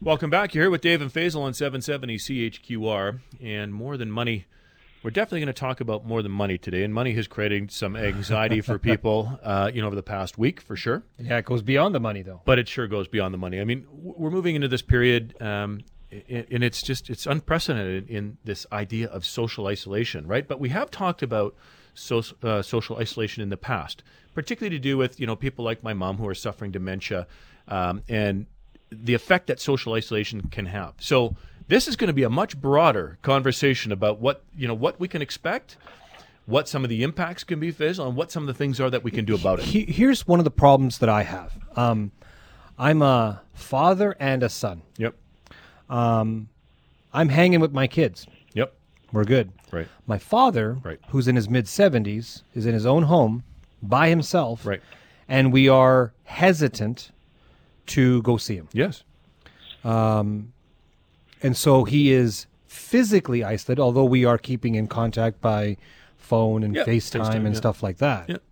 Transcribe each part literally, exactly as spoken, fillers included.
Welcome back. You're here with Dave and Faisal on seven seventy C H Q R. And more than money, we're definitely going to talk about more than money today. And money has created some anxiety for people, uh, you know, over the past week, for sure. Yeah, it goes beyond the money, though. But it sure goes beyond the money. I mean, we're moving into this period, um, and it's just, it's unprecedented in this idea of social isolation, right? But we have talked about so, uh, social isolation in the past, particularly to do with, you know, people like my mom who are suffering dementia, um, and the effect that social isolation can have. So this is going to be a much broader conversation about what, you know, what we can expect, what some of the impacts can be, Faisal, and what some of the things are that we can do about it. Here's one of the problems that I have. Um, I'm a father and a son. Yep. Um, I'm hanging with my kids. Yep. We're good. Right. My father, Right. who's in his mid-seventies, is in his own home by himself. Right. And we are hesitant to go see him. Yes. Um, and so he is physically isolated, although we are keeping in contact by phone and Yeah, FaceTime, FaceTime, and yeah. stuff like that. Yeah.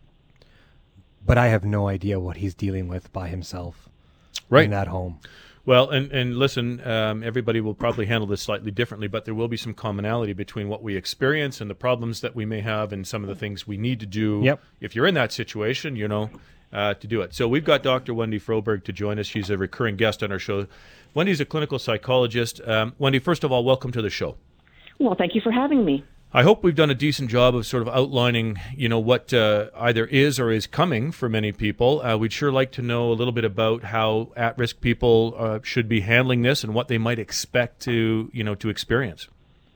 But I have no idea what he's dealing with by himself Right. in that home. Well, and, and listen, um, everybody will probably handle this slightly differently, but there will be some commonality between what we experience and the problems that we may have and some of the things we need to do Yep. if you're in that situation, you know, uh, to do it. So we've got Doctor Wendy Froberg to join us. She's a recurring guest on our show. Wendy's a clinical psychologist. Um, Wendy, first of all, welcome to the show. Well, thank you for having me. I hope we've done a decent job of sort of outlining, you know, what uh, either is or is coming for many people. Uh, we'd sure like to know a little bit about how at-risk people uh, should be handling this and what they might expect to, you know, to experience.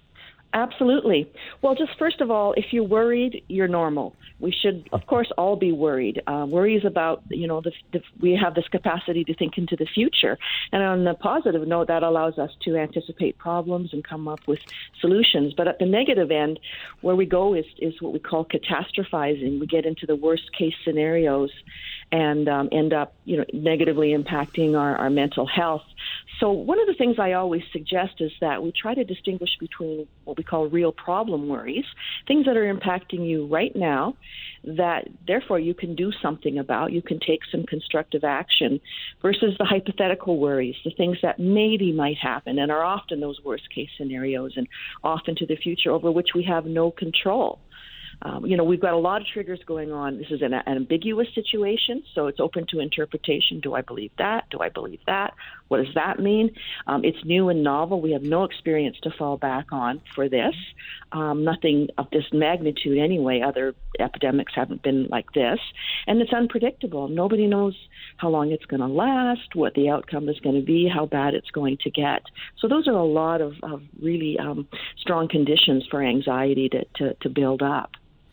Absolutely. Well, just first of all, if you're worried, you're normal. We should, of course, all be worried. Uh, worry is about, you know, the, the, we have this capacity to think into the future. And on the positive note, that allows us to anticipate problems and come up with solutions. But at the negative end, where we go is, is what we call catastrophizing. We get into the worst case scenarios and um, end up, you know, negatively impacting our, our mental health. So one of the things I always suggest is that we try to distinguish between what we call real problem worries, things that are impacting you right now that therefore you can do something about, you can take some constructive action, versus the hypothetical worries, the things that maybe might happen and are often those worst case scenarios and off into the future over which we have no control. Um, you know, we've got a lot of triggers going on. This is an, an ambiguous situation, so it's open to interpretation. Do I believe that? Do I believe that? What does that mean? Um, it's new and novel. We have no experience to fall back on for this. Um, nothing of this magnitude anyway. Other epidemics haven't been like this. And it's unpredictable. Nobody knows how long it's going to last, what the outcome is going to be, how bad it's going to get. So those are a lot of, of really um, strong conditions for anxiety to, to, to build up.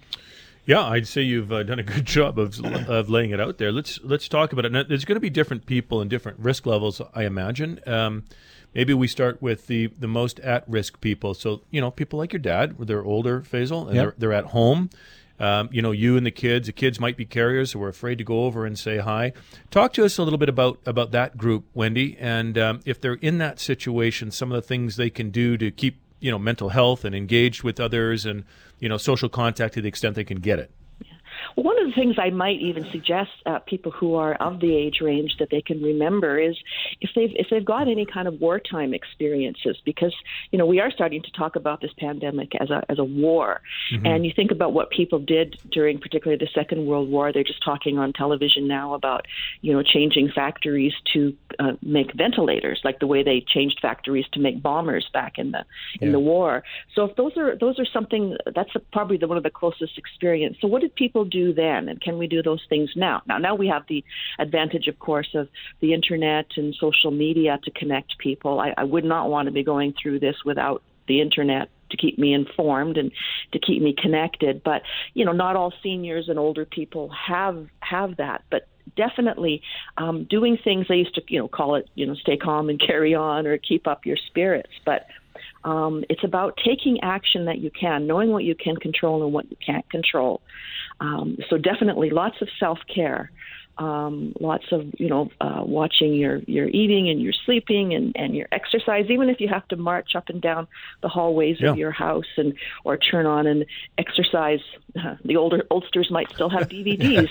Yeah, I'd say you've uh, done a good job of of laying it out there. Let's let's talk about it. Now, there's going to be different people and different risk levels, I imagine. Um, maybe we start with the, the most at-risk people. So, you know, people like your dad, they're older, Faisal, and Yep. they're, they're at home. Um, you know, you and the kids, the kids might be carriers, so we're afraid to go over and say hi. Talk to us a little bit about, about that group, Wendy, and um, if they're in that situation, some of the things they can do to keep, you know, mental health and engaged with others and, you know, social contact to the extent they can get it. Well, one of the things I might even suggest uh, people who are of the age range that they can remember is if they've if they've got any kind of wartime experiences, because you know we are starting to talk about this pandemic as a as a war, mm-hmm. and you think about what people did during particularly the Second World War. They're just talking on television now about you know changing factories to uh, make ventilators, like the way they changed factories to make bombers back in the in Yeah. the war. So if those are those are something that's a, probably the, one of the closest experience. So what did people do then, and can we do those things now? Now, now we have the advantage, of course, of the internet and social media to connect people. I, I would not want to be going through this without the internet to keep me informed and to keep me connected. But, you know, not all seniors and older people have have that. But definitely um, doing things, they used to, you know, call it, you know, stay calm and carry on or keep up your spirits. But um, it's about taking action that you can, knowing what you can control and what you can't control. Um, so definitely lots of self-care. um, lots of, you know, uh, watching your, your eating and your sleeping and, and your exercise, even if you have to march up and down the hallways Yeah. of your house and or turn on an exercise. Uh, the older oldsters might still have D V Ds.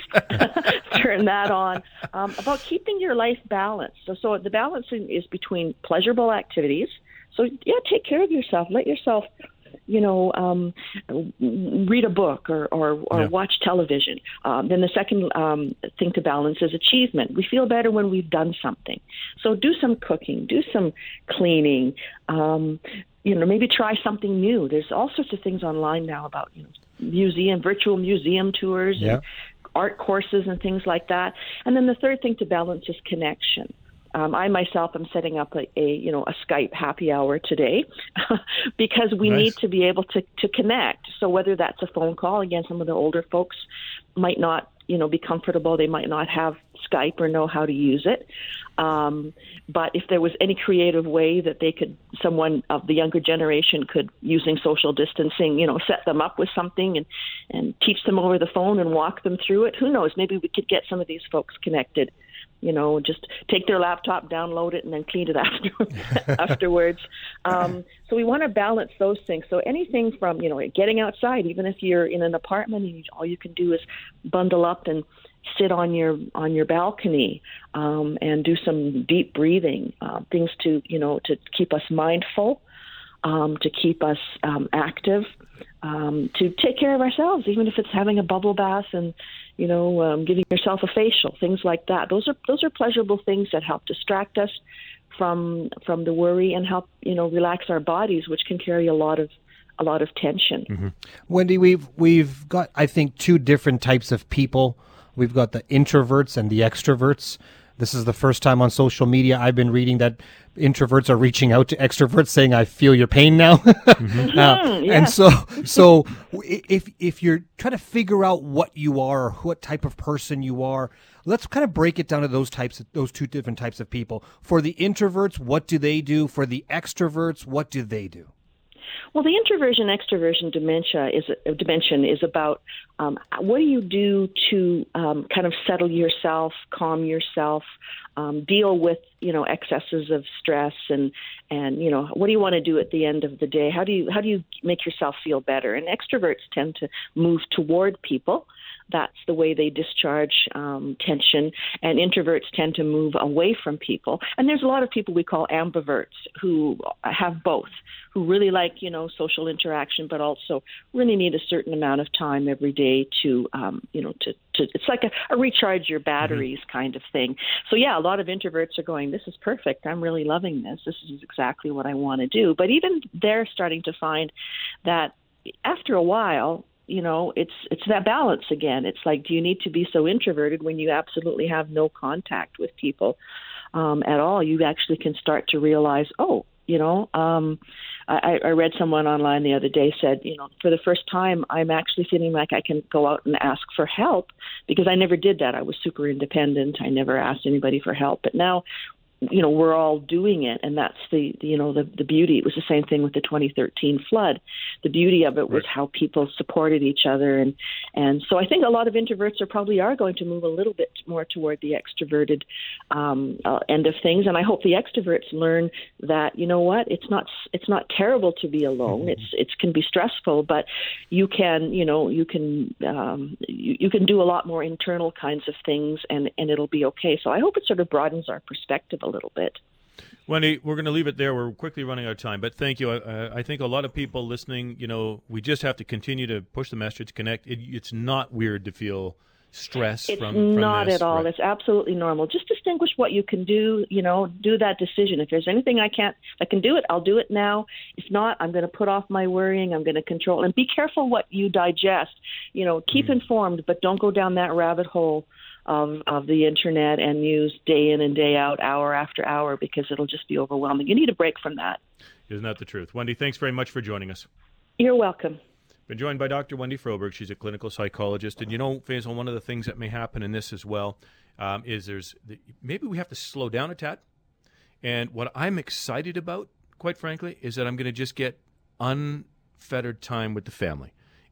Turn that on. Um, about keeping your life balanced. So, so the balancing is between pleasurable activities. So, yeah, take care of yourself. Let yourself, you know, um, read a book or, or, or Yeah. watch television. Um, then the second um, thing to balance is achievement. We feel better when we've done something. So do some cooking, do some cleaning, um, you know, maybe try something new. There's all sorts of things online now about, you know, museum, virtual museum tours Yeah. and art courses and things like that. And then the third thing to balance is connection. Um, I myself am setting up a, a you know a Skype happy hour today because we Nice. need to be able to, to connect. So whether that's a phone call, again, some of the older folks might not you know be comfortable. They might not have Skype or know how to use it. Um, but if there was any creative way that they could, someone of the younger generation could, using social distancing, you know, set them up with something and, and teach them over the phone and walk them through it. Who knows? Maybe we could get some of these folks connected. You know, just take their laptop, download it, and then clean it after, afterwards. Um, so we want to balance those things. So anything from, you know, getting outside, even if you're in an apartment and you, all you can do is bundle up and sit on your on your balcony um, and do some deep breathing, uh, things to, you know, to keep us mindful, um, to keep us um, active, um, to take care of ourselves, even if it's having a bubble bath and, you know, um, giving yourself a facial, things like that. Those are those are pleasurable things that help distract us from from the worry and help, you know, relax our bodies, which can carry a lot of a lot of tension. Mm-hmm. Wendy, we've we've got, I think, two different types of people. We've got the introverts and the extroverts. This is the first time on social media I've been reading that introverts are reaching out to extroverts saying, I feel your pain now. Mm-hmm. uh, Yeah. And so so if if you're trying to figure out what you are, or what type of person you are, let's kind of break it down to those types of, those two different types of people. For the introverts, what do they do? For the extroverts, what do they do? Well, the introversion extroversion dementia is uh, dimension is about um, what do you do to um, kind of settle yourself, calm yourself, um, deal with you know excesses of stress, and and you know what do you want to do at the end of the day? How do you how do you make yourself feel better? And extroverts tend to move toward people. That's the way they discharge um, tension, and introverts tend to move away from people. And there's a lot of people we call ambiverts who have both, who really like, you know, social interaction, but also really need a certain amount of time every day to, um, you know, to, to it's like a, a recharge your batteries mm-hmm. kind of thing. So, yeah, a lot of introverts are going, this is perfect. I'm really loving this. This is exactly what I want to do. But even they're starting to find that after a while, you know, it's it's that balance again. It's like, do you need to be so introverted when you absolutely have no contact with people um, at all? You actually can start to realize, oh, you know, um, I, I read someone online the other day said, you know, for the first time, I'm actually feeling like I can go out and ask for help, because I never did that. I was super independent. I never asked anybody for help. But now, you know, we're all doing it, and that's the, the you know the, the beauty. It was the same thing with the twenty thirteen flood. The beauty of it was right. how people supported each other, and and so I think a lot of introverts are probably are going to move a little bit more toward the extroverted um, uh, end of things. And I hope the extroverts learn that, you know what, it's not it's not terrible to be alone. Mm-hmm. It's it can be stressful, but you can you know you can um, you, you can do a lot more internal kinds of things, and and it'll be okay. So I hope it sort of broadens our perspective a little bit. Wendy, we're going to leave it there. We're quickly running out of time, but thank you. I, I think a lot of people listening, you know, we just have to continue to push the message, connect. It, it's not weird to feel stress it's from, from not this, at all. right? It's absolutely normal. Just distinguish what you can do, you know, do that decision. If there's anything I can't, I can do it, I'll do it now. If not, I'm going to put off my worrying. I'm going to control, and be careful what you digest. You know, keep mm-hmm. informed, but don't go down that rabbit hole of of the internet and news day in and day out, hour after hour, because it'll just be overwhelming. You need a break from that. Isn't that the truth? Wendy, thanks very much for joining us. You're welcome. Been joined by Doctor Wendy Froberg. She's a clinical psychologist. And, you know, Faisal, one of the things that may happen in this as well um, is there's the, maybe we have to slow down a tad. And what I'm excited about, quite frankly, is that I'm going to just get unfettered time with the family.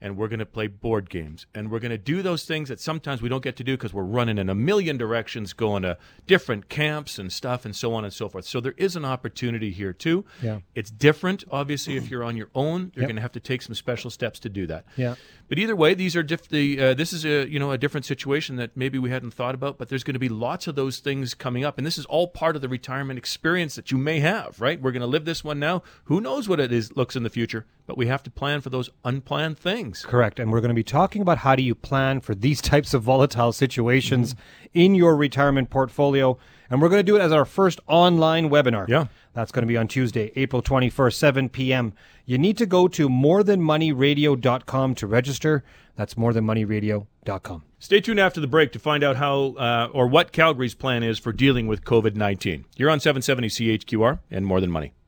and we're going to play board games, and we're going to do those things that sometimes we don't get to do because we're running in a million directions, going to different camps and stuff, and so on and so forth. So there is an opportunity here too. Yeah. It's different, obviously, if you're on your own. You're Yep. going to have to take some special steps to do that. Yeah. But either way, these are diff- the, uh, this is a you know a different situation that maybe we hadn't thought about. But there's going to be lots of those things coming up, and this is all part of the retirement experience that you may have. Right? We're going to live this one now. Who knows what it is looks in the future? But we have to plan for those unplanned things. Correct. And we're going to be talking about how do you plan for these types of volatile situations mm-hmm. in your retirement portfolio. And we're going to do it as our first online webinar. Yeah. That's going to be on Tuesday, April twenty-first, seven p.m. You need to go to more than money radio dot com to register. That's more than money radio dot com. Stay tuned after the break to find out how uh, or what Calgary's plan is for dealing with COVID nineteen. You're on seven seventy C H Q R and More Than Money.